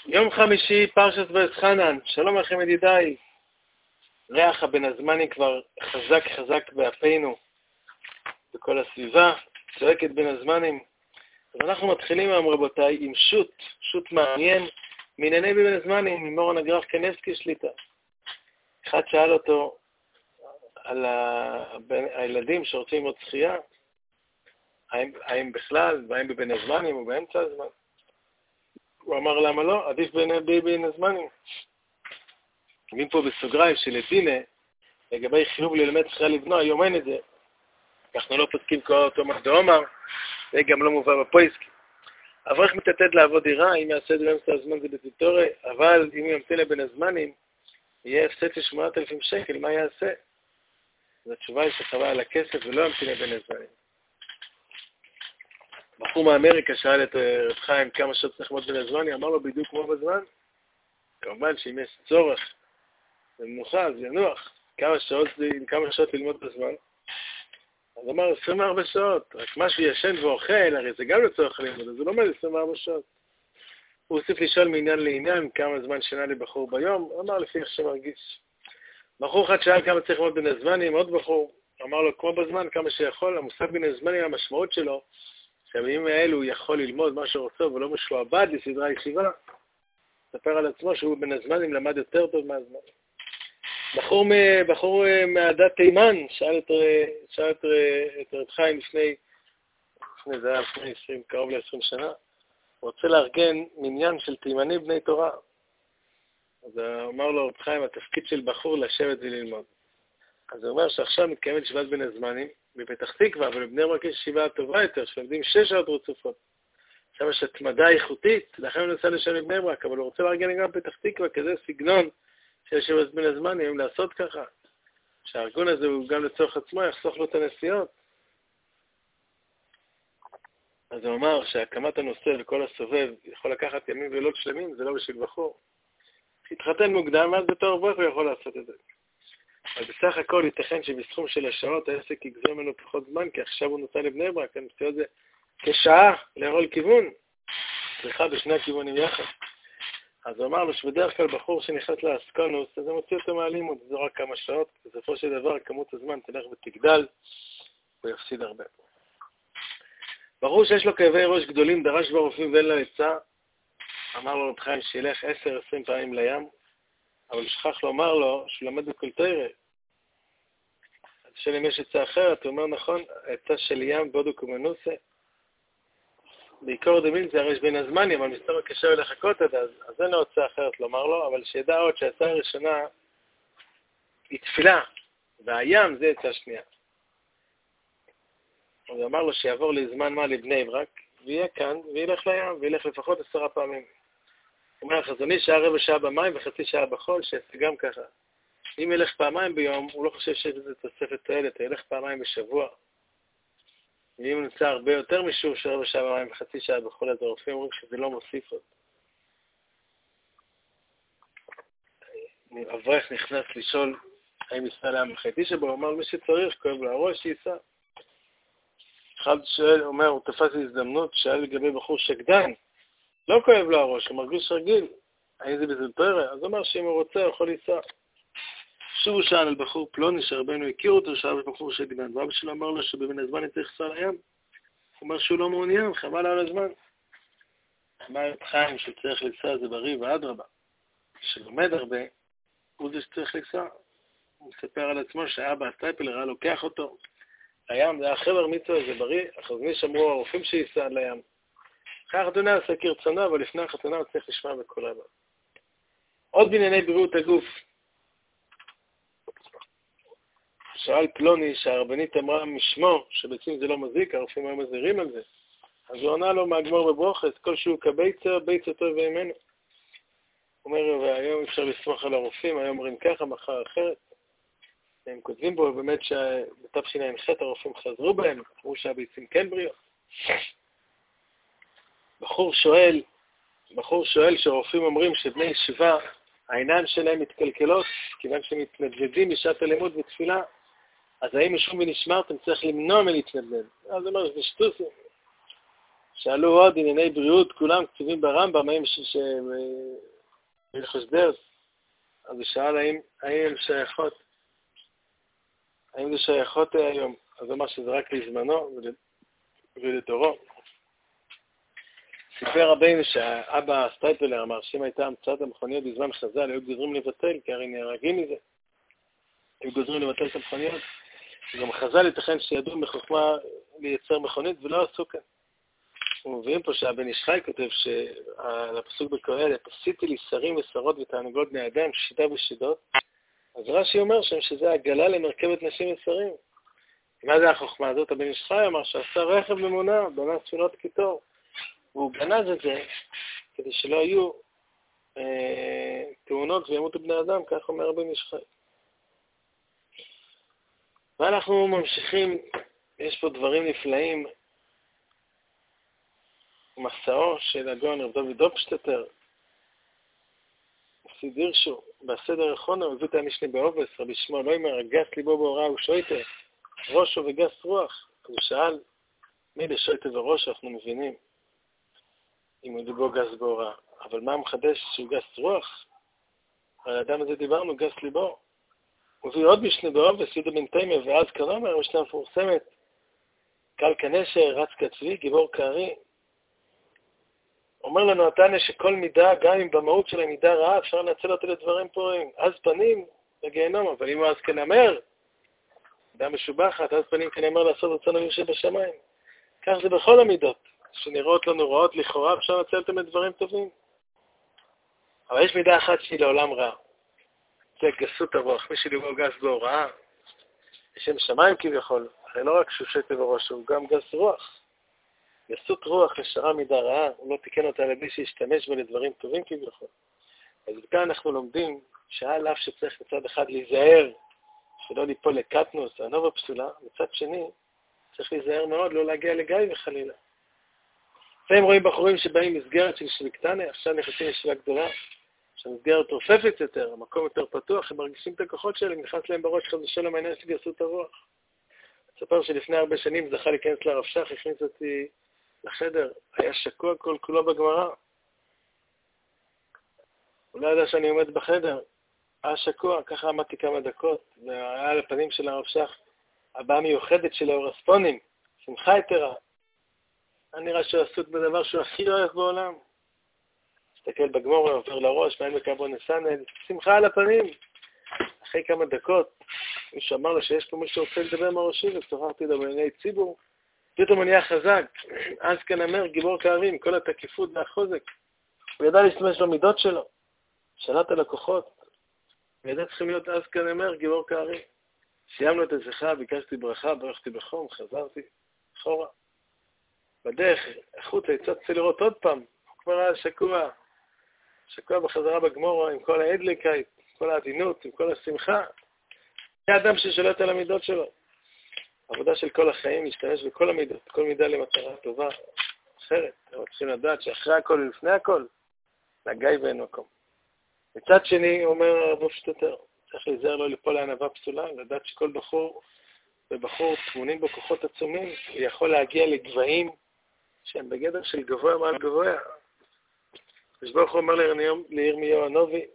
יום חמישי, פרשת ואסחנן. שלום לכם ידידיי. ריח הבן הזמנים כבר חזק באפינו, בכל הסביבה, צועקת בין הזמנים. אז אנחנו מתחילים היום רבותיי עם שוט מעניין, מענייני בין הזמנים, עם מורן הגרף קנסקי שליטה. אחד שאל אותו על הילדים שרוצים ללמוד שחייה, האם בכלל, והאם בבין הזמנים או באמצע הזמן. הוא אמר למה לא, עדיף בין הזמנים. כתבים פה בסוגריים שלדינה, לגבי חיוב ללמד שחייה לבנו, היום אין את זה. אנחנו לא פותקים כל אותו דאמר, זה גם לא מובא בפויסקי. אברך מתעתד לעבוד דירה, אם יעשה את זה באמצע הזמן זה בטיטורי, אבל אם ימתין לבין הזמנים, יהיה הפסד של 8,000 שקל, מה יעשה? אז התשובה היא שחבל על הכסף ולא ימתין לבין הזמנים. בחור מאמריקה שאל את רב חיים כמה שעות צריך ללמוד בין הזמנים, אמר לו בדיוק כמו בזמן. כמובן שאם יש צורך ומנוחה, אז ינוח. כמה שעות ללמוד בזמן? אז אמר 24 שעות, רק משהו ישן ואוכל, הרי זה גם לצורך ללמוד, אז הוא לומד 24 שעות. הוא הוסיף לשאול מעניין לעניין כמה זמן שינה לבחור ביום, הוא אמר לפי איך שמרגיש. בחור אחד שאל כמה צריך ללמוד בין הזמנים, עוד בחור אמר לו כמו בזמן, כמה שיכול, המושג בין הזמנים, המשמעות שלו, שהבימים האלו הוא יכול ללמוד מה שרוצה ולא משועבד לסדרה ישיבה, ספר על עצמו שהוא בין הזמנים למד יותר טוב מהזמן. בחור מהדת תימן שאל את רב חיים לפני זה היה לפני קרוב ל-20 שנה, הוא רוצה לארגן מניין של תימנים בני תורה. אז הוא אמר לו רב חיים, התפקיד של בחור לשבת וללמוד. אז הוא אומר שעכשיו מתקיימת ישיבת בין הזמנים, בפתח תקווה, אבל בבני ברק יש ישיבה טובה יותר, שלומדים 6 שעות רצופות. שם יש התמדה איכותית, לכן הוא נסע לשם לבני ברק, אבל הוא רוצה לארגן גם בפתח תקווה, כזה סגנון של ישיבת בין הזמנים, לעשות ככה. שהארגון הזה הוא גם לצורך עצמו, יחסוך לו את הנסיעות. אז הוא אמר שהקמת הנושא וכל הסובב יכול לקחת ימים ולילות שלמים, זה לא בשביל בחור. התחתן מוקדם, אז בתור אברך הוא יכול לעשות את זה. אבל בסך הכל ייתכן שבסכום של השעות העסק יגזר ממנו פחות זמן, כי עכשיו הוא נוסע לבני ברק, אני מציע את זה כשעה לכל כיוון, צריכה בשני הכיוונים יחד. אז הוא אמר לו שבדרך כלל בחור שנכנס לאסקונוס, אז הוא מוציא אותו מהלימוד, זה רק כמה שעות, בסופו של דבר כמות הזמן תלך ותגדל, הוא יפסיד הרבה. ברור שיש לו כאבי ראש גדולים, דרש ברופאים ואין לו עצה, אמר לו רב חיים שילך 10-20 פעמים לים, אבל שכח לומר לו שהוא למד בכל תורה. אז שאלה אם יש עצה אחרת, הוא אומר נכון, עצה של ים בודוק ומנוסה. בעיקר דמין זה הרש בין הזמנים, אבל מסתבר קשה לחכות עד אז אין לו עצה אחרת לומר לו, אבל שידע עוד שהעצה הראשונה היא תפילה, והים זה עצה שנייה. אז הוא אמר לו שיעבור לזמן מה לבני ברק, ויהיה כאן, וילך לים, וילך לפחות 10 פעמים. הוא אומר, חזוני שעה במים וחצי שעה בחול, שיעשה גם ככה. אם ילך פעמיים ביום, הוא לא חושב שזה תוספת תועלת, ילך פעמיים בשבוע. ואם הוא נמצא הרבה יותר משוב שעה במים וחצי שעה בחול, אז הרופאים אומרים שזה לא מוסיף עוד. אברך נכנס לשאול האם ייסע לים בחייתי שבו, הוא אמר, מי שצריך, כואב לו הראש, שייסע. אחד שואל, אומר, הוא תפס הזדמנות, שאל לגבי בחור שקדן, לא כואב לו הראש, הוא מרגיש רגיל. האם זה בזלטרה? אז הוא אומר שאם הוא רוצה, הוא יכול לנסוע. שוב הוא שאל על בחור פלוני, שהרבנו הכיר אותו, שאל על בחור שקדן. ואבא שלו אמר לו שבבין הזמן צריך לנסוע לים. הוא אומר שהוא לא מעוניין, חבל על הזמן. אמר את חיים שצריך לנסוע זה בריא ואדרבה. כשלומד הרבה, הוא זה שצריך לנסוע. הוא מספר על עצמו שהאבא הסטייפלר היה לוקח אותו. לים זה היה חבר מצווה, זה בריא. החזוני שמרו הרופאים שייסע לים. אחרי החתונה עושה כרצונה, אבל לפני החתונה הוא צריך לשמוע בכל אבא. עוד בענייני בריאות הגוף. שאל פלוני שהרבנית אמרה משמו, שבעצם זה לא מזיק, הרופאים היו מזהירים על זה. אז הוא ענה לו מהגמור בברוכת, כל שהוא כביצר, ביצר טוב ואימנו. הוא אומר, והיום אפשר לסמוך על הרופאים, היום אומרים ככה, מחר אחרת. הם כותבים בו באמת שבתשע"ח הרופאים חזרו בהם, אמרו שהביצים כן בריאות. בחור שואל שהרופאים אומרים שבני ישיבה, העיניים שלהם מתקלקלות, כיוון שהם מתנדנדים בשעת הלימוד ותפילה, אז האם משום ונשמרתם צריך למנוע מלהתנדנד? אז הוא אומר, זה שטוס. שאלו עוד ענייני בריאות, כולם כתובים ברמב"ם, הלכות דעות. אז הוא שאל האם הן שייכות, האם זה שייכות היום. אז הוא אמר שזה רק לזמנו ולדורו. סיפר רבינו שהאבא סטייפלר אמר שאם הייתה המצאת המכוניות בזמן חז"ל, היו גוזרים לבטל, כי הרי נהרגים מזה. היו גוזרים לבטל את המכוניות. גם חז"ל ייתכן שידעו מחוכמה לייצר מכונית ולא עשו כאן. ומביאים פה שהבן איש חי כותב על הפסוק בקהלת, עשיתי לי שרים ושרות ותענוגות בני אדם, שידה ושידות. אז רש"י אומר שם שזה הגלה למרכבת נשים ושרים. מה זה החוכמה הזאת? הבן איש חי אמר שעשה רכב ממונע, בנה ספינות קיטור. והוא גנז את זה כדי שלא יהיו תאונות וימותו בני אדם, כך אומר הבן איש חי. ואנחנו ממשיכים, יש פה דברים נפלאים. מסעו של הגאון רב דוד דופשטטר, חסיד הירשו, בסדר האחרון הוא הביא את המשנה בעובס, רבי שמואל לוימר, גס ליבו בהוראה ושויטה, ראשו וגס רוח. אז הוא שאל, מי לשויטה וראשו? אנחנו מבינים, אם הוא ליבו גס בהוראה. אבל מה מחדש שהוא גס רוח? על האדם הזה דיברנו, גס ליבו. הוא הביא עוד משנה בעובס, יהודה בן תימיה, ואז כנומר, משנה מפורסמת, קל כנשר, רץ כצבי, גיבור כארי. אומר לנו התנא שכל מידה, גם אם במהות של המידה רעה, אפשר לנצל אותה לדברים פוריים. אז פנים לגיהנום, אבל אם הוא אז כנאמר, אדם משובחת, אז פנים כנאמר לעשות רצון אביו שבשמיים. כך זה בכל המידות, שנראות לנו רעות לכאורה, אפשר לנצל אותם לדברים טובים. אבל יש מידה אחת שהיא לעולם רע. זה גסות הרוח, מי שליבו גס בהוראה, לשם שמיים כביכול, הרי לא רק שהוא שוטה בראש, הוא גם גס רוח. גסות רוח נשארה מידה רעה, הוא לא תיקן אותה לבי שישתמש בה לדברים טובים כביכול. אז כאן אנחנו לומדים שעל אף שצריך מצד אחד להיזהר, שלא ליפול לקטנוס, הנובה פסולה, מצד שני צריך להיזהר מאוד, לא להגיע לגיא וחלילה. לפעמים רואים בחורים שבאים מסגרת של ישיבה קטנה, עכשיו נכנסים לישיבה גדולה, שהמסגרת רופפת יותר, המקום יותר פתוח, הם מרגישים את הכוחות שלהם, נכנס להם בראש חס ושלום העניין של גסות הרוח. אספר שלפני הרבה שנים זכה להיכנס לרב שך, הכניס אותי לחדר, היה שקוע כל כולו בגמרא. הוא לא ידע שאני עומד בחדר, היה שקוע, ככה עמדתי כמה דקות, והיה על הפנים של הרב שך, הבאה מיוחדת של האורספונים, שמחה יתרה. אני נראה שהוא עסוק בדבר שהוא הכי לא אוהב בעולם. מסתכל בגמרא, עובר לראש, מעין בקרבון נסנד, שמחה על הפנים. אחרי כמה דקות, מישהו אמר לו שיש פה מישהו רוצה לדבר מהראשי, ושוחחתי לו בעיני ציבור. פתאום הוא נהיה חזק, אז כאן אמר גיבור כארים, כל התקיפות והחוזק. הוא ידע להשתמש במידות שלו, שלט על הכוחות. הוא ידע צריכים להיות אז כאן אמר גיבור כארים. סיימנו את השיחה, ביקשתי ברכה, ברכתי בחום, חזרתי אחורה. בדרך, החוצה, יצאתי לראות עוד פעם, הוא כבר היה שקוע בחזרה בגמורה עם כל העדליקייט, כל העדינות, עם כל השמחה. זה אדם ששולט על המידות שלו. העבודה של כל החיים להשתמש בכל המידות, כל מידה למטרה טובה אחרת. אנחנו צריכים לדעת שאחרי הכל ולפני הכל, לגיא ואין מקום. מצד שני, אומר הרב דופשטטר, צריך להיזהר לא ליפול לענווה פסולה, לדעת שכל בחור ובחור טמונים בו כוחות עצומים, הוא יכול להגיע לגבהים שהם בגדר של גבוה מעל גבוה. ברוך הוא אומר לירמיהו הנביא,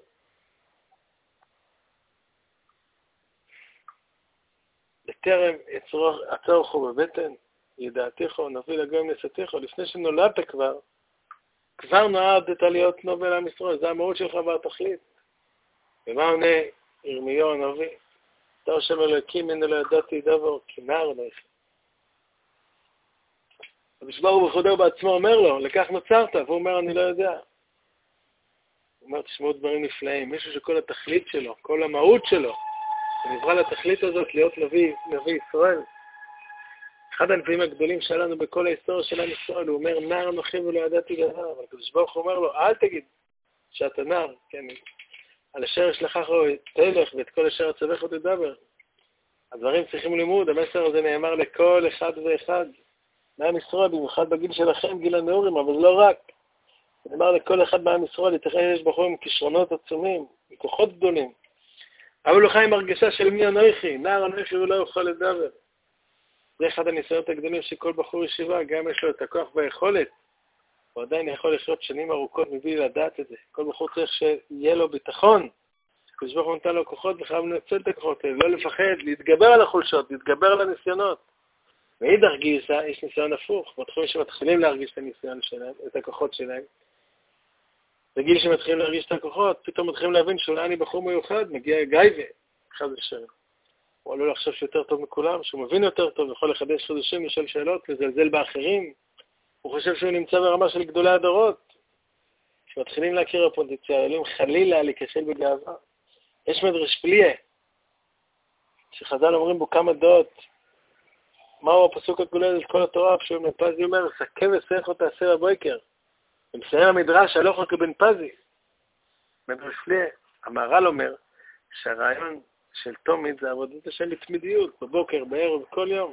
בטרם עצורך בבטן, ידעתיך, נביא לגויים נסתיך, לפני שנולדת כבר נועדת להיות נובל עם ישראל, זה המהות שלך והתכלית. ומה עונה ירמיהו הנביא? אתה השם אלוקים, הנה לא ידעתי דבר, כי נער לך. המשבר הוא בחודר בעצמו אומר לו, לכך נוצרת, והוא אומר, אני לא יודע. הוא אומר, תשמעו דברים נפלאים, מישהו שכל התכלית שלו, כל המהות שלו, נברא לתכלית הזאת להיות נביא ישראל. אחד הנביאים הגדולים שלנו בכל ההיסטוריה של עם ישראל, הוא אומר, נער אנוכי ולא ידעתי דבר, אבל הקדוש ברוך הוא אומר לו, אל תגיד שאתה נער, כן, על אשר ישלחך תלך ואת כל אשר אצווך תדבר. הדברים צריכים לימוד, המסר הזה נאמר לכל אחד ואחד, מעם ישראל, במיוחד בגיל שלכם, גיל הנעורים, אבל לא רק. נאמר לכל אחד מעם ישראל, ייתכן יש בחור עם כישרונות עצומים, עם כוחות גדולים. אבל הוא חי עם הרגשה של מי אנוכי, נער אנוכי ולא יוכל לדבר. זה אחד הניסיונות הגדולים שכל בחור ישיבה, גם יש לו את הכוח והיכולת, הוא עדיין יכול לחיות שנים ארוכות מבלי לדעת את זה. כל בחור צריך שיהיה לו ביטחון, כשברוך הוא נתן לו כוחות וחייב לנצל את הכוחות האלה, לא לפחד, להתגבר על החולשות, להתגבר על הניסיונות. מאידך גיסא יש ניסיון הפוך, בתחומים שמתחילים להרגיש את הניסיון שלהם, את הכוחות שלהם. בגיל שמתחילים להרגיש את הכוחות, פתאום מתחילים להבין שאולי אני בחור מיוחד, מגיע גייבה, אחד השם. הוא עלול לחשוב שיותר טוב מכולם, שהוא מבין יותר טוב, יכול לחדש חדשים, לשאול שאלות, לזלזל באחרים. הוא חושב שהוא נמצא ברמה של גדולי הדורות. כשמתחילים להכיר הפוטנציאלים, חלילה להיכשל בגאווה. יש מדרש פליה, שחז"ל אומרים בו כמה דעות, מהו הפסוק הכולל את כל התורה, כשבן פזי אומר, סכה וסך אותה עשה בבוקר. ומסיים המדרש, הלוך כבן פזי. מדרש פליה, המהר"ל אומר, שהרעיון של תומית זה עבודת השם בתמידיות, בבוקר, בערב, כל יום.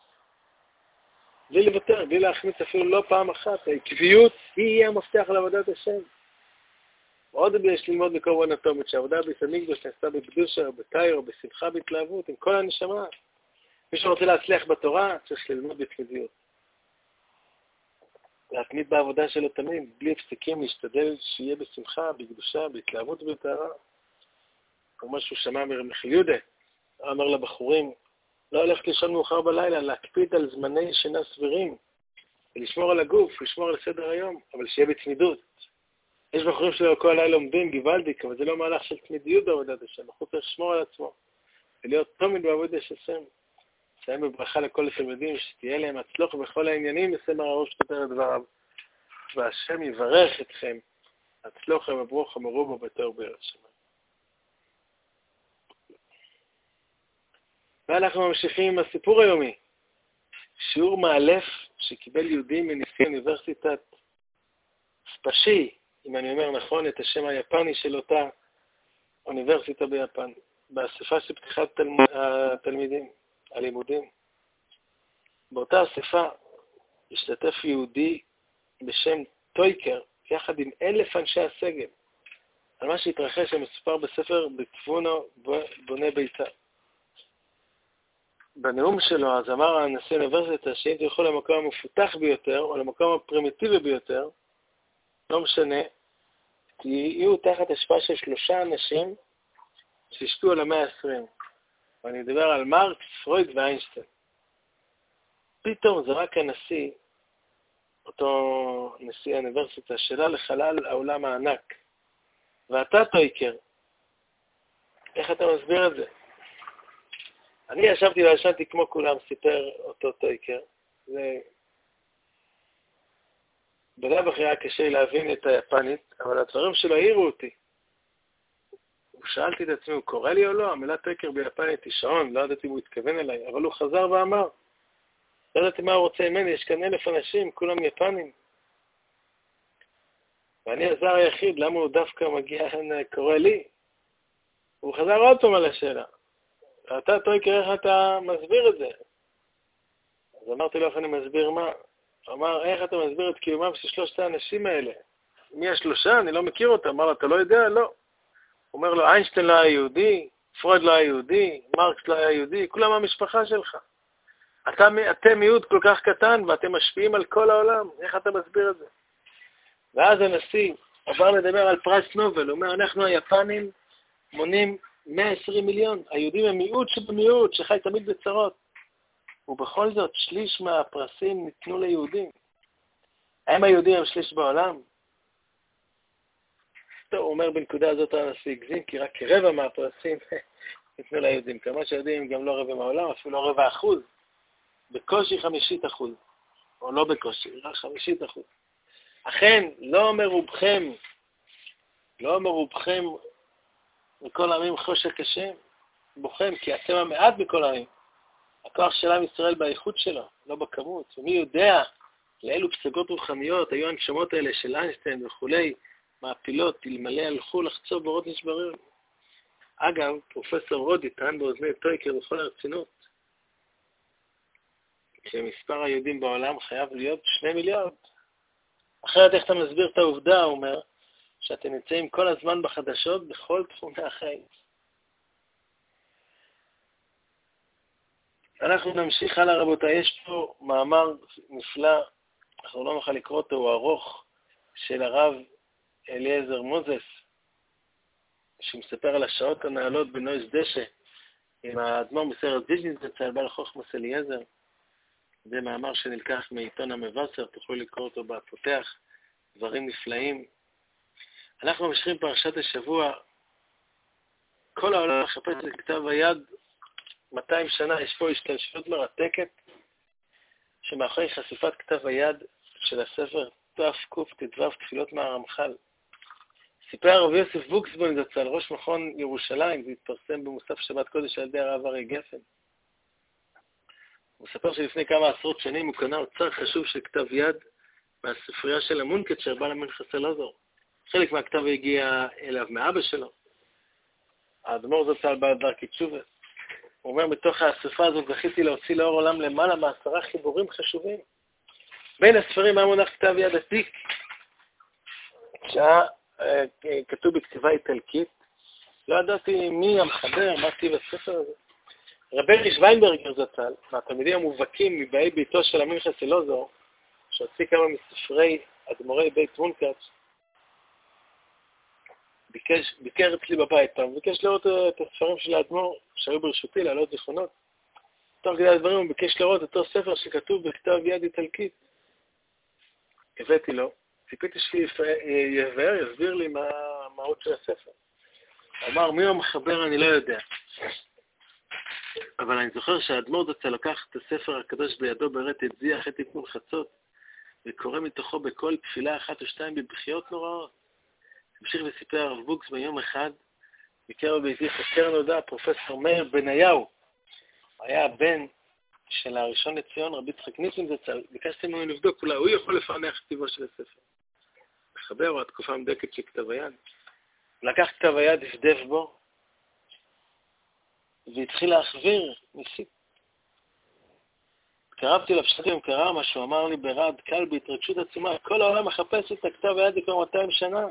בלי לוותר, בלי להחמיץ אפילו לא פעם אחת. העקביות היא המפתח לעבודת השם. עוד יש ללמוד בקורבן התומית, שהעבודה בסמיקדוש נעשתה בקדושה, בתאיר, בשמחה, בהתלהבות, עם כל הנשמה. מי שרוצה להצליח בתורה, צריך ללמוד בתמידיות. להתמיד בעבודה שלו תמיד, בלי הפסקים, להשתדל שיהיה בשמחה, בקדושה, בהתלהבות ובטהרה. כמו שהוא שמע מרמחי יהודה, אמר לבחורים, לא הולכת לישון מאוחר בלילה, להקפיד על זמני שינה סבירים, ולשמור על הגוף, לשמור על סדר היום, אבל שיהיה בתמידות. יש בחורים שלו כל הלילה עומדים, גיבלדיק, אבל זה לא מהלך של תמידיות בעבודת השם, הוא צריך לשמור על עצמו, ולהיות תמיד בעבודת השם. נסיים בברכה לכל התלמידים, שתהיה להם הצלוח בכל העניינים, נסיים הראש שתתר את דבריו. והשם יברך אתכם, הצלוחם וברוכם מרובו בתור בארץ שמיים. ואנחנו ממשיכים עם הסיפור היומי. שיעור מאלף שקיבל יהודי מנשיא אוניברסיטת ספשי, אם אני אומר נכון, את השם היפני של אותה אוניברסיטה ביפן, באספה של פתיחת התלמידים, הלימודים. באותה אספה השתתף יהודי בשם טויקר, יחד עם 1,000 אנשי הסגל, על מה שהתרחש המסופר בספר בתבונו בונה ביתה. בנאום שלו, אז אמר הנשיא האוניברסיטה שאם תלכו למקום המפותח ביותר, או למקום הפרימיטיבי ביותר, לא משנה, תהיו תחת השפעה של 3 אנשים שהשפיעו על המאה ה-20. ואני מדבר על מרקס, פרויד ואיינשטיין. פתאום זרק הנשיא, אותו נשיא האוניברסיטה, שאלה לחלל העולם הענק. ואתה טויקר, איך אתה מסביר את זה? אני ישבתי וישנתי כמו כולם, סיפר אותו טויקר. בלב אחרי היה קשה להבין את היפנית, אבל הדברים שלו העירו אותי. ושאלתי את עצמי, הוא קורא לי או לא? המילה טויקר ביפנית היא שעון, לא ידעתי אם הוא התכוון אליי, אבל הוא חזר ואמר, לא ידעתי מה הוא רוצה ממני, יש כאן 1,000 אנשים, כולם יפנים. ואני הזר היחיד, למה הוא דווקא מגיע, קורא לי? הוא חזר עוד פעם על השאלה. אתה טויקר, איך אתה מסביר את זה? אז אמרתי לו, איך אני מסביר מה? הוא אמר, איך אתה מסביר את קיומם של 3 האנשים האלה? מי ה3? אני לא מכיר אותם. אמר לו, אתה לא יודע? לא. הוא אומר לו, איינשטיין לא היה יהודי, פרויד לא היה יהודי, מרקס לא היה יהודי, כולם המשפחה שלך. אתם מיעוט כל כך קטן ואתם משפיעים על כל העולם. איך אתה מסביר את זה? ואז הנשיא עבר לדבר על פרס נובל. הוא אומר, אנחנו היפנים מונים 120 מיליון. היהודים הם מיעוט שבמיעוט, שחי תמיד בצרות. ובכל זאת, 1/3 מהפרסים ניתנו ליהודים. האם היהודים הם 1/3 בעולם? טוב, הוא אומר בנקודה הזאת הנשיא הגזים, כי רק 1/4 מהפרסים ניתנו ליהודים. כמה שיהודים גם לא 1/4 מהעולם, אפילו לא 0.25%. בקושי 50%. או לא בקושי, רק 50%. אכן, לא מרובכם מכל העמים חושק השם, בוכם, כי אתם המעט מכל העמים. הכוח של עם ישראל באיכות שלו, לא בכמות. ומי יודע לאילו פסגות רוחניות היו הנשמות האלה של איינשטיין וכולי, מעפילות, אלמלא הלכו לחצוב בורות נשברים. אגב, פרופסור רודי טען באוזני טויקר בכל הרצינות, שמספר היהודים בעולם חייב להיות 2 מיליארד. אחרת איך אתה מסביר את העובדה, הוא אומר, שאתם נמצאים כל הזמן בחדשות בכל תחומי החיים. אנחנו נמשיך הלאה רבותיי, יש פה מאמר נפלא, אנחנו לא נוכל לקרוא אותו, הוא ארוך, של הרב אליעזר מוזס, שמספר על השעות הנעלות בנויס דשא, עם האדמו"ר מסערת ויז'ניץ זצ"ל, בעל חוכמות אליעזר. זה מאמר שנלקח מעיתון המבשר, תוכלו לקרוא אותו בפותח, דברים נפלאים. אנחנו ממשיכים פרשת השבוע, כל העולם מחפש את כתב היד, 200 שנה, יש פה השתלשלות מרתקת, שמאחורי חשיפת כתב היד של הספר תקט"ו תפילות מהרמח"ל. סיפר הרב יוסף ווקסבוים זצ"ל, ראש מכון ירושלים, זה התפרסם במוסף שבת קודש על ידי הרב אריה גפן. הוא מספר שלפני כמה עשרות שנים הוא קנה אוצר חשוב של כתב יד מהספרייה של המונקצ'ר, בעל המנחס אלעזר. חלק מהכתב הגיע אליו מאבא שלו. האדמו"ר זצ"ל בעל דרכי תשובה. הוא אומר, מתוך האספה הזאת זכיתי להוציא לאור עולם למעלה מ10 חיבורים חשובים. בין הספרים היה מונח כתב יד עתיק, שהיה כתוב בכתיבה איטלקית. לא ידעתי מי המחבר, מה טיב הספר הזה. רבי שוויינברגר זצ"ל, מהתלמידים המובהקים מבאי ביתו של המנחס אלעזר, שהוציא כמה מספרי אדמו"רי בית מונקאץ', ביקר אצלי בבית פעם, ביקש לראות את הספרים של האדמו"ר שהיו ברשותי, להעלות זיכרונות. תוך כדי הדברים הוא ביקש לראות אותו ספר שכתוב בכתב יד איטלקית. הבאתי לו, ציפיתי שיבאר, יסביר לי מה המהות של הספר. אמר, מי המחבר אני לא יודע. אבל אני זוכר שהאדמו"ר זצ"ל לקח את הספר הקדוש בידו ברט את זיח את תיקון חצות, וקורא מתוכו בכל תפילה 1 או 2 בבכיות נוראות. המשיך וסיפר הרב בוקס ביום אחד, ביקר ביתי חוקר נודע, פרופסור מאיר בניהו. היה הבן של הראשון לציון, רבי יצחק ניסים זצ"ל. ביקשתי ממנו לבדוק, אולי הוא יכול לפענח כתיבו של הספר. מחבר הוא התקופה המדקת של כתב היד. לקח כתב היד, הפדף בו, והתחיל להחביר, ניסית. קרבתי לפשטים, אם קרא מה שהוא אמר לי ברד, קל בהתרגשות עצומה, כל העולם מחפש את הכתב היד כבר 200 שנה.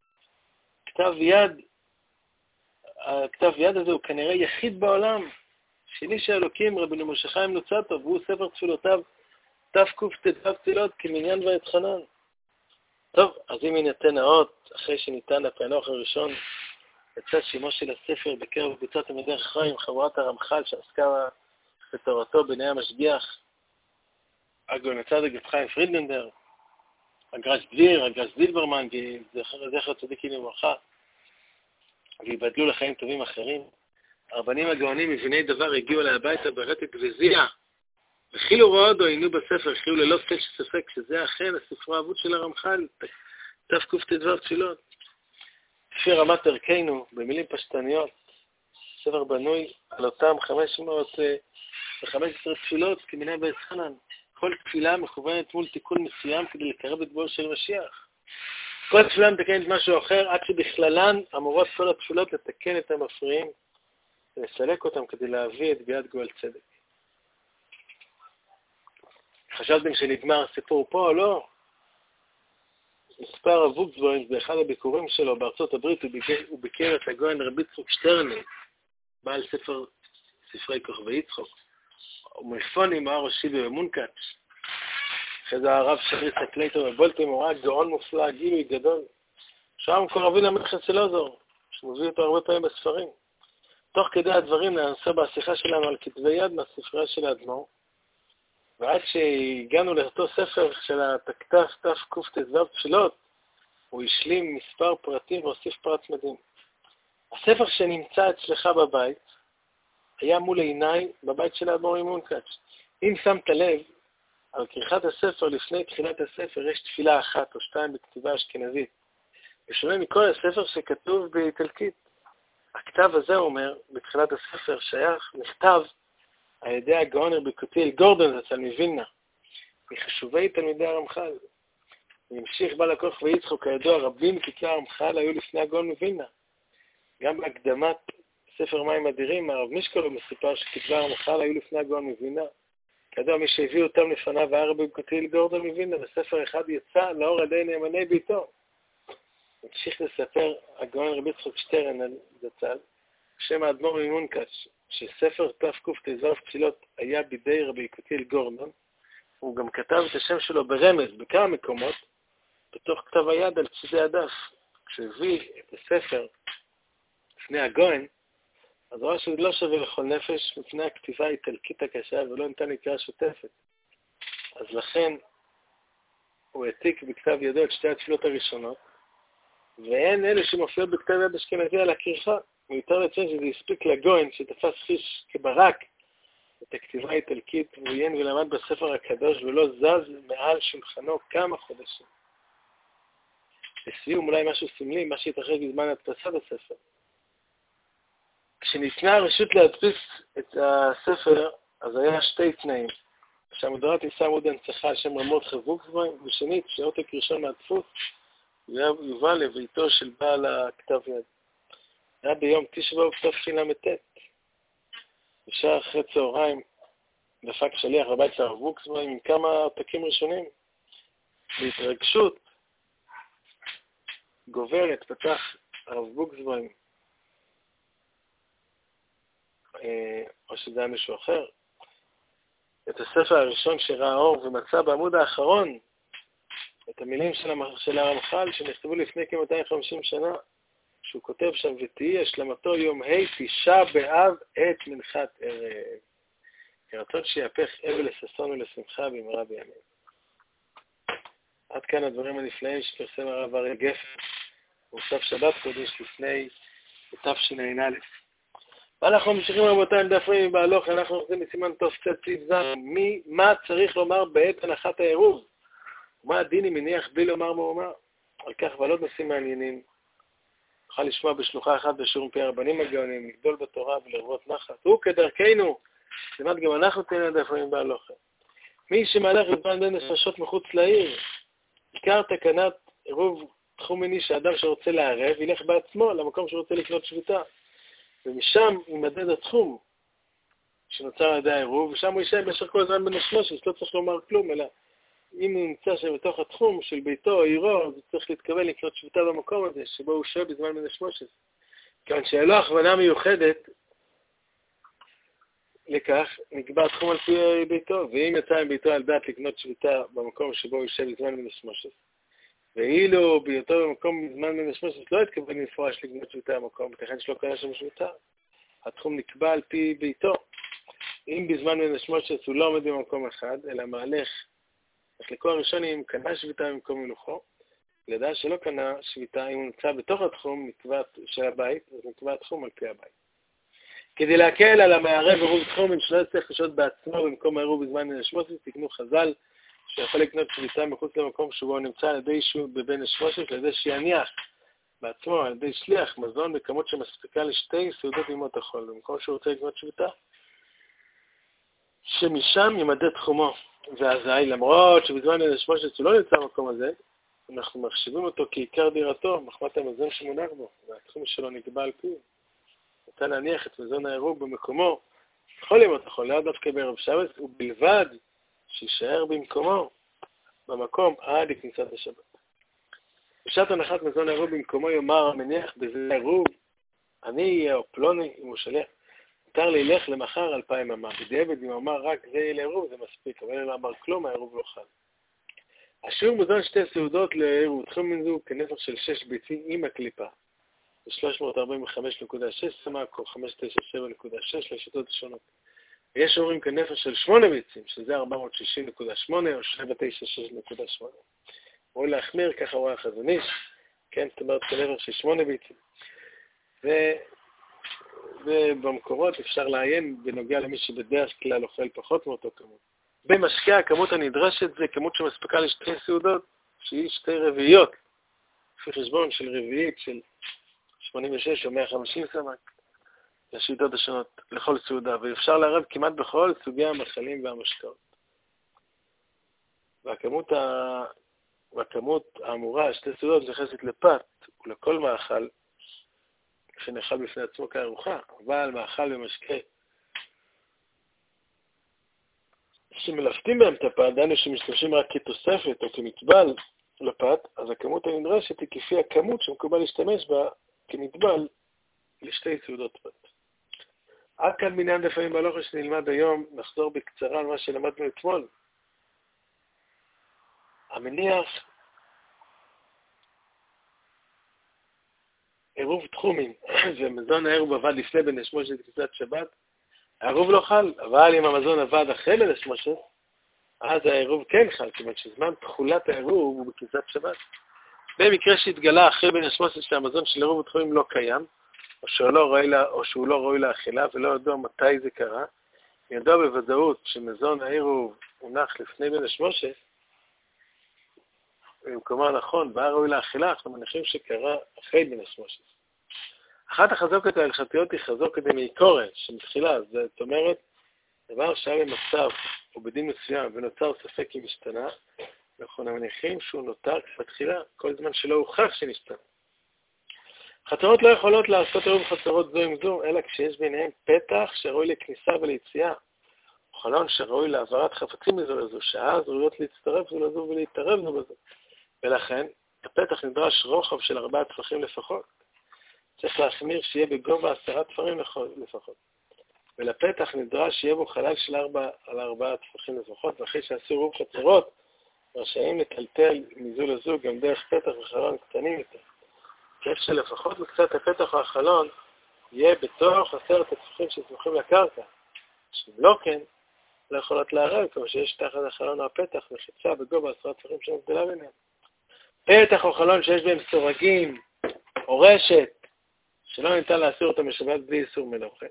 הכתב יד הזה הוא כנראה יחיד בעולם, שני שאלוקים רבינו משה חיים לוצאטו, והוא ספר תפילותיו תקט"ו תפילות כמניין ואתחנן. טוב, אז אם יינתן האות, אחרי שניתן הפענוח הראשון, יצא שימו של הספר בקרב קבוצת תלמידי חכמים, חברת הרמח"ל שעסקה בתורתו בני המשגיח, הגאון הצדיק רב חיים פרידלנדר, הגרא"ש דביר, הגרא"ש זילברמן, זכר צדיקים לברכה, ויבדלו לחיים טובים אחרים. הרבנים הגאונים מביני דבר הגיעו אליי הביתה ברטט וזיע, וכילו רועדו עיינו בספר, הכריעו ללא צל של ספק שזה אכן הספר האבוד של הרמח"ל, תקט"ו תפילות. לפי רמת ערכנו, במילים פשטניות, ספר בנוי על אותם 515 תפילות כמניין ואתחנן. כל תפילה מכוונת מול תיקון מסוים כדי לקרב את בואו של משיח. כל תפילה מתקנת משהו אחר, עד שבכללן אמורות כל התפילות לתקן את המפריעים ולסלק אותם כדי להביא את ביאת גואל צדק. חשבתם שנגמר הסיפור פה או לא? מספר הרב ווקסבוים באחד הביקורים שלו בארצות הברית הוא ביקר את הגאון רבי יצחק שטרנל, בעל ספרי כוכבי יצחק. ומלפונים היה ראשי במונקאץ'. אחרי זה הרב שריס הקלייטר בבולטימור, היה גאון מופלא, גילוי גדול. שם מקורבי למנחס אלעזר, שמביא אותו הרבה פעמים בספרים. תוך כדי הדברים ננסה בשיחה שלנו על כתבי יד מהספרייה של האדמו"ר, ועד שהגענו לאותו ספר של תקט"ו תפילות, הוא השלים מספר פרטים והוסיף פרט מדהים. הספר שנמצא אצלך בבית, היה מול עיניי בבית של האדמו"ר ממונקאץ'. אם שמת לב, על כריכת הספר לפני תחילת הספר יש תפילה 1 או 2 בכתיבה אשכנזית. בשונה מכל הספר שכתוב באיטלקית. הכתב הזה אומר, בתחילת הספר, נכתב על ידי הגאון רבי קוטיל גורדון זצ"ל מווילנה, מחשובי תלמידי הרמח"ל. והמשיך בעל הכוח ויצחק, כידוע, רבים מכיכר הרמח"ל היו לפני הגאון מווילנה. גם בהקדמת ספר מים אדירים, הרב משקלוב מסופר שכתבי הרמח"ל היו לפני הגאון מווילנה. כידוע, מי שהביא אותם לפניו היה רבי קוטיל גורדון מווילנה, וספר אחד יצא לאור ידי נאמני ביתו. המשיך לספר הגאון רבי יצחק שטרן זצ"ל, בשם האדמו"ר ממונקאץ', שספר תקט"ז תפילות היה בידי רבי יקותיאל גורדון, הוא גם כתב את השם שלו ברמז בכמה מקומות, בתוך כתב היד על צידי הדף. כשהביא את הספר לפני הגויין, אז הוא ראה שזה לא שווה לכל נפש מפני הכתיבה האיטלקית הקשה ולא ניתן לקרוא שוטפת. אז לכן הוא העתיק בכתב ידו את שתי התפילות הראשונות, ואין אלה שמופיעות בכתב יד אשכנזי על הכריכה. ויותר לציין שזה הספיק לגויין שתפס חיש כברק את הכתיבה האיטלקית, והוא עיין ולמד בספר הקדוש ולא זז מעל שולחנו כמה חודשים. לסיום אולי משהו סמלי, מה שהתרחש בזמן הדפסת הספר. כשניתנה הרשות להדפיס את הספר, אז היה שתי תנאים. שהמודרת יישא עמוד הנצחה על שם רמות ווקסבוים, ושנית, שעותק ראשון מהדפוס יובא לביתו של בעל הכתב יד. היה ביום תשעה תשל"ט. בשעה אחרי צהריים דפק שליח הבית של הרב ווקסבוים עם כמה עותקים ראשונים. בהתרגשות גוברת פתח הרב ווקסבוים, או שזה היה מישהו אחר, את הספר הראשון שראה אור, ומצא בעמוד האחרון את המילים של הרמח"ל שנכתבו לפני כ-250 שנה, שהוא כותב שם, ותהי השלמתו יום ה' תשעה באב את מנחת ערב. כרצון שיהפך אבל לששון ולשמחה במהרה בימינו. עד כאן הדברים הנפלאים שפרסם הרב אריה גפן, מוסף שבת קודש לפני תשע"א. ואנחנו ממשיכים רבותיי עם דף רמי בהלוך, אנחנו עושים מסימן תופצת סעיף ז', מה צריך לומר בעת הנחת העירוב? ומה הדין אם מניח בלי לומר מאומר? על כך ועל עוד נושאים מעניינים. נוכל לשמוע בשלוחה אחת בשיעור מפי הרבנים הגאונים, לגדול בתורה ולרבות נחת. הוא כדרכנו, למד גם אנחנו תהיינה דף רמי בהלוך. מי שמהלך לבן בין נפשות מחוץ לעיר, עיקר תקנת עירוב תחום מיני שאדם שרוצה לערב, ילך בעצמו למקום שרוצה לקנות שביתה. ומשם יימדד התחום שנוצר על ידי העירוב, ושם הוא יישאר במשך כל הזמן בנשמושס, לא צריך לומר כלום, אלא אם הוא נמצא שבתוך התחום של ביתו או עירו, אז הוא צריך להתכוון לקנות שביתה במקום הזה, שבו הוא שוהה בזמן בנשמושס. כיוון שאין לו הכוונה מיוחדת לכך, נקבע התחום על פי ביתו, ואם יצא עם ביתו על דעת לקנות שביתה במקום שבו הוא יישאר בזמן בנשמושס, ואילו בהיותו במקום בזמן בנשמושס לא התכוון מפורש לקנות שביתה במקום, ותכן שלא קרה שם שביתה, התחום נקבע על פי ביתו. אם בזמן בנשמושס הוא לא עומד במקום אחד, אלא מהלך, החלקו הראשון אם קנה שביתה במקום מלוכו, לדעת שלא קנה שביתה, אם הוא נמצא בתוך התחום של הבית, אז נקבע התחום על פי הבית. כדי להקל על המערב עירוב תחום, שלא יצטרך לשהות בעצמו במקום העירוב בזמן בנשמושס, תקנו חז"ל שיכול לקנות שביתה מחוץ למקום שבו נמצא על ידי אישו בבין נשמושס, על ידי שיניח בעצמו, על ידי שליח מזון בכמות שמספיקה לשתי סעודות ימות החול, במקום שהוא רוצה לקנות שביתה, שמשם ימדד תחומו. ואזי, למרות שבזמן נשמושס הוא לא נמצא במקום הזה, אנחנו מחשיבים אותו כעיקר דירתו, מחמת המזון שמונח בו, והתחום שלו נקבע על פיו. ניתן להניח את מזון העירוב במקומו, בכל ימות החול, לא דווקא בערב שבת, ובלבד שישאר במקומו, במקום, עד לכניסת השבת. בשעת הנחת מזון העירוב במקומו יאמר המניח בזה העירוב, אני אהיה או פלוני אם הוא שליח, מותר לילך למחר 2000 אמה. בדיעבד אם אמר רק זה יהיה לעירוב זה מספיק, אבל אם אמר כלום העירוב לא חל. השיעור מזון שתי סעודות לעירוב תחום מזו כנפח של 6 ביצים עם הקליפה. ב-345.6 סמ"ק או 597.6 לשיטות השונות. יש שיעורים כנפח של 8 ביצים, שזה 460.8 או 796.8. או להחמיר, ככה רואה החזון איש, כן, זאת אומרת כנפח של 8 ביצים. ובמקורות אפשר לעיין בנוגע למי שבדרך כלל אוכל פחות מאותו כמות. במשקע הכמות הנדרשת זה כמות שמספיקה לשתי סעודות, שהיא שתי רביעיות, לפי חשבון של רביעית של 86 או 150 סמ"ק. לשיטות השונות לכל סעודה, ואפשר לערב כמעט בכל סוגי המאכלים והמשקאות. והכמות האמורה, שתי סעודות, מתייחסת לפת ולכל מאכל שנאכל בפני עצמו כארוחה, אבל מאכל ומשקה שמלפתים בהם את הפת, דנו שמשתמשים רק כתוספת או כמטבל לפת, אז הכמות הנדרשת היא כפי הכמות שמקובל להשתמש בה כמטבל לשתי סעודות פת. עד כאן בעניין לפעמים בהלכה שנלמד היום, נחזור בקצרה על מה שלמדנו אתמול. המניח עירוב תחומים, ומזון העירוב עבד לפני בן השמושת כניסת שבת, העירוב לא חל, אבל אם המזון עבד אחרי בן השמושת, אז העירוב כן חל, כיוון שזמן תחולת העירוב הוא בכניסת שבת. במקרה שהתגלה אחרי בן השמושת שהמזון של עירוב תחומים לא קיים, או שהוא לא ראוי לאכילה ולא יודע מתי זה קרה, ידוע בוודאות שמזון העירוב הונח לפני בן השמושת, במקומה נכון, והיה ראוי לאכילה, אנחנו מניחים שקרה אחרי בן השמושת. אחת החזוקות ההלכתיות היא חזוקת דמעיקורא, שמתחילה, זאת אומרת, דבר שהיה במצב או בדין מסוים ונוצר ספק אם השתנה, אנחנו מניחים שהוא נותר בתחילה, כל זמן שלא הוכח שנשתנה. חצרות לא יכולות לעשות עירוב חצרות זו עם זו, אלא כשיש ביניהם פתח שראוי לכניסה וליציאה, או חלון שראוי להעברת חפצים מזו לזו, שאז ראויות להצטרף זו לזו ולהתערב זו בזו. ולכן, הפתח נדרש רוחב של 4 טפחים לפחות. צריך להחמיר שיהיה בגובה 10 תפרים לפחות. ולפתח נדרש שיהיה בו חלל של 4 טפחים לפחות, ואחרי שעשו עירוב חצרות, רשאים לטלטל מזו לזו גם דרך פתח וחלון קטנים יותר. כיף שלפחות מקצת הפתח או החלון יהיה בתוך 10 הטפחים שסמוכים לקרקע. שאם לא כן, לא יכולות לערב, כמו שיש תחת החלון או הפתח מחיצה בגובה 10 טפחים שמבדלה ביניהם. פתח או חלון שיש בהם סורגים או רשת, שלא ניתן להסיר אותם בשבת בלי איסור מלאכה.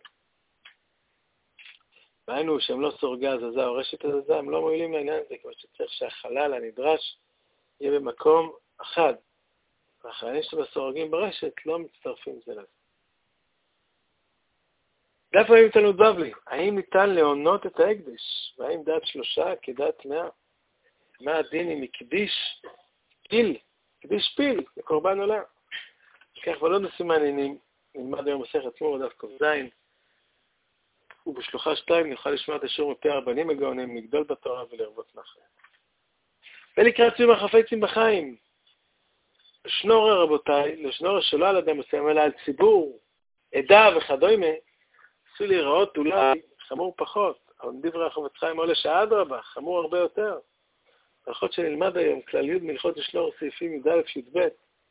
ראינו שהם לא סורגי הזזה או רשת הזזה, הם לא מועילים לעניין הזה, כמו שצריך שהחלל הנדרש יהיה במקום אחד. והחללים שבסורגים ברשת לא מצטרפים זה לזה. דף רעים תלמוד בבלי, האם ניתן להונות את ההקדש? והאם דת 3 כדת 100? מה הדין אם הקדיש פיל לקורבן עולה? כך ולא נושאים מעניינים, נלמד היום מסכת מור דף ק"ז, ובשלוחה 2 נוכל לשמוע את השיעור מפי הרבנים הגאונים, לגדול בתורה ולרבות נחל. ולקראת סיום החפצים בחיים, לשנור רבותיי, לשנור שלא על אדם מסוים, אלא על ציבור, עדה וכדומה, עשוי להיראות אולי חמור פחות, אבל דברי החפץ חיים עולה שאדרבה, חמור הרבה יותר. הלכות שנלמד היום, כלל י' מלכות לשנור סעיפים י"א י"ב.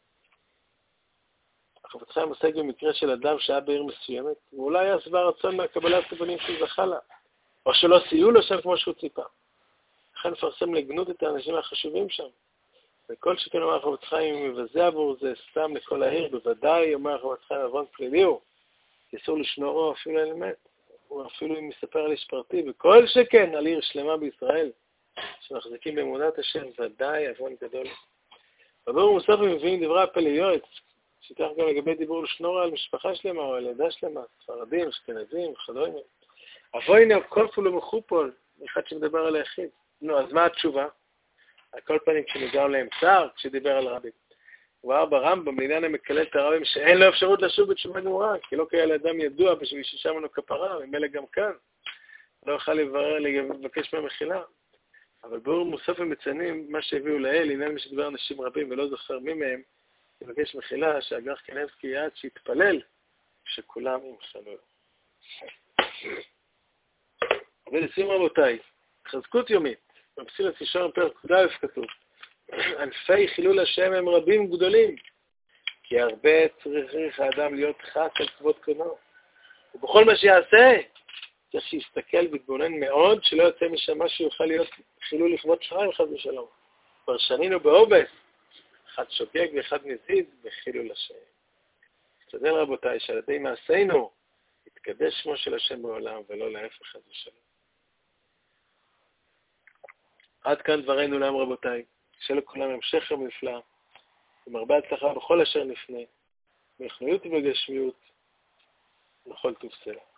החפץ חיים עוסק במקרה של אדם שהיה בעיר מסוימת, ואולי היה שבע רצון מהקבלת סיבונים שהוא זכה לה, או שלא סייעו לו שם כמו שהוא ציפה. לכן מפרסם לגנות את האנשים החשובים שם. וכל שכן אומר החפץ חיים, אם מבזה עבור זה סתם לכל העיר, בוודאי אומר החפץ חיים עוון פלילי הוא, אסור לשנורו אפילו על אמת, או אפילו אם מספר על איש פרטי, וכל שכן על עיר שלמה בישראל, שמחזיקים באמונת השם, ודאי עוון גדול. בבור מוסף מביאים דברי הפלא יועץ, שכך גם לגבי דיבור לשנור על משפחה שלמה או על עדה שלמה, ספרדים, אשכנזים, וכדומה. אבוי הנה כופול ומחופול, אחד שמדבר על היחיד. נו, אז מה התשובה? על כל פנים כשנגרם להם צער, כשדיבר על רבים. הוא אמר ברמב"ם, בעניין המקלל את הרבים, שאין לו אפשרות לשוב בתשובה גמורה, כי לא קיים לאדם ידוע בשביל ששם לנו כפרה, ממילא גם כאן. לא יוכל לבקש מהמחילה. אבל ברור מוסף ומציינים מה שהביאו לאל, עניין מי שדיבר אנשים רבים ולא זוכר מי מהם, לבקש מחילה שהאגרח קנבסקי יעד שהתפלל שכולם ימחלו לו. ולסיום רבותיי, חזקות יומית, בפסילת ישרים פרק ק"א כתוב, ענפי חילול השם הם רבים גדולים, כי הרבה צריך האדם להיות חס על כבוד קונו. ובכל מה שיעשה, צריך שיסתכל ויתבונן מאוד, שלא יוצא משם מה שיוכל להיות חילול לכבוד שריים חד ושלום. כבר שנינו בעובס, אחד שוגג ואחד מזיד בחילול השם. תשתדל רבותיי, שעל ידי מעשינו, יתקדש שמו של השם בעולם, ולא להפך חד ושלום. עד כאן דברינו להם רבותיי, שיהיה לכולם המשך יום נפלא, עם הרבה הצלחה בכל אשר נפנה, ברכניות ובגשמיות, לכל טוב סלע.